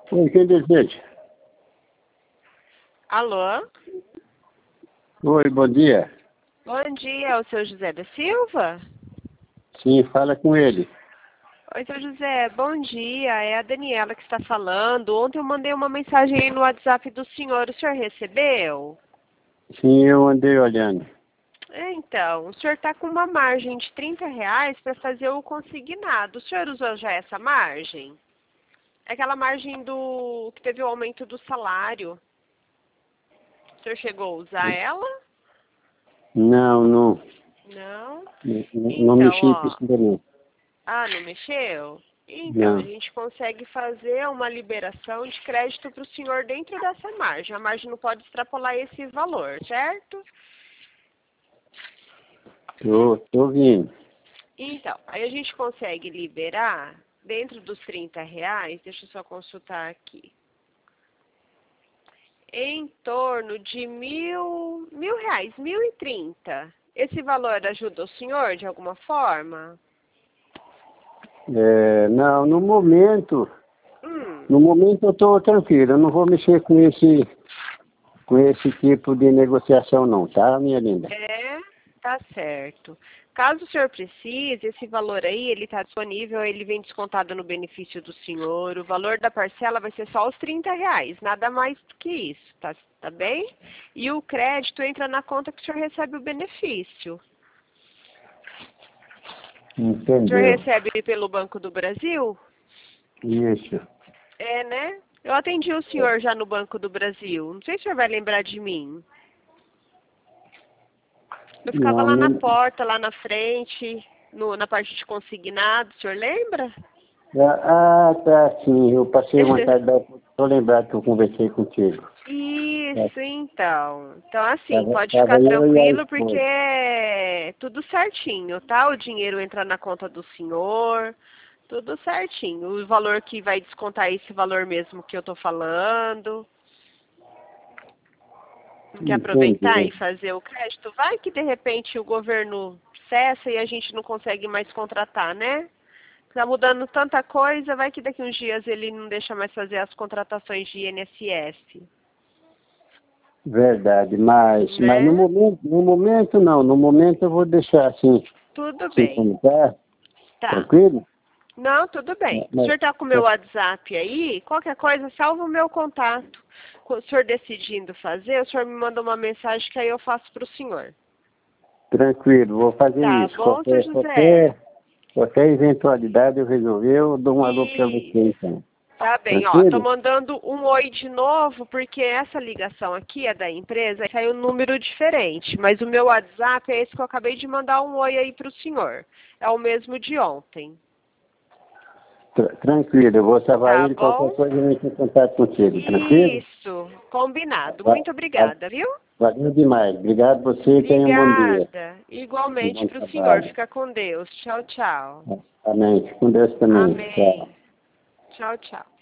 Oi, quem deseja? Alô? Oi, bom dia. Bom dia, é o seu José da Silva? Sim, fala com ele. Oi, seu José, bom dia. É a Daniela que está falando. Ontem eu mandei uma mensagem aí no WhatsApp do senhor. O senhor recebeu? Sim, eu andei olhando. Então, o senhor está com uma margem de R$ 30 para fazer o consignado. O senhor usou já essa margem? É aquela margem do que teve o aumento do salário. O senhor chegou a usar ela? Não, não, Não? não Então, mexi com ó. isso daí, não. Ah, não mexeu? Então, a Não. gente consegue fazer uma liberação de crédito para o senhor dentro dessa margem. A margem não pode extrapolar esse valor, certo? Tô vindo. Então, aí a gente consegue liberar dentro dos R$ 30, deixa eu só consultar aqui, em torno de mil reais, 1.030. Esse valor ajuda o senhor de alguma forma? Não, Hum. no momento eu tô tranquilo. Eu não vou mexer com esse tipo de negociação não, tá, minha linda? É, tá certo. Caso o senhor precise, esse valor aí, ele está disponível, ele vem descontado no benefício do senhor. O valor da parcela vai ser só os R$ 30, nada mais do que isso, tá bem? E o crédito entra na conta que o senhor recebe o benefício. O senhor Entendeu? recebe pelo Banco do Brasil? Isso. É, né? Eu atendi o senhor já no Banco do Brasil. Não sei se o senhor vai lembrar de mim. Eu ficava Não, lá na não... porta, lá na frente, na parte de consignado, o senhor lembra? Tá, sim. Eu passei uma tarde, tô lembrado que eu conversei contigo. Isso, então. Então, assim, pode Tava ficar eu e a tranquilo porque esposa. é tudo certinho, tá? O dinheiro entra na conta do senhor, tudo certinho. O valor que vai descontar é esse valor mesmo que eu tô falando. Quer aproveitar Entendi. e fazer o crédito? Vai que de repente o governo cessa e a gente não consegue mais contratar, né? Tá mudando tanta coisa, vai que daqui uns dias ele não deixa mais fazer as contratações de INSS, Verdade, mas né? no momento não, no momento eu vou deixar Tudo assim bem. como tá, Tá. tranquilo? Não, tudo bem. O Mas, senhor tá com o meu WhatsApp aí? Qualquer coisa, salva o meu contato. Quando o senhor decidindo fazer, o senhor me manda uma mensagem que aí eu faço para o senhor. tranquilo, vou fazer Tá isso. bom, seu José? Qualquer eventualidade eu resolver, eu dou um alô para você Isso. então. Tá bem, ó, tô Tranquilo? mandando um oi de novo, porque essa ligação aqui é da empresa, e saiu um número diferente, mas o meu WhatsApp é esse que eu acabei de mandar um oi aí pro senhor. É o mesmo de ontem. Tranquilo, eu vou salvar Tá ele, qualquer bom? coisa eu entro em contato contigo, tranquilo? Isso, combinado. Va- Muito va- obrigada, viu? Valeu demais. Obrigado você e tenha um bom dia. Obrigada. Um Igualmente bom pro senhor. trabalho. Fica com Deus. Tchau, tchau. Amém. Com Deus também. Tchau. Amém. Tchau, tchau.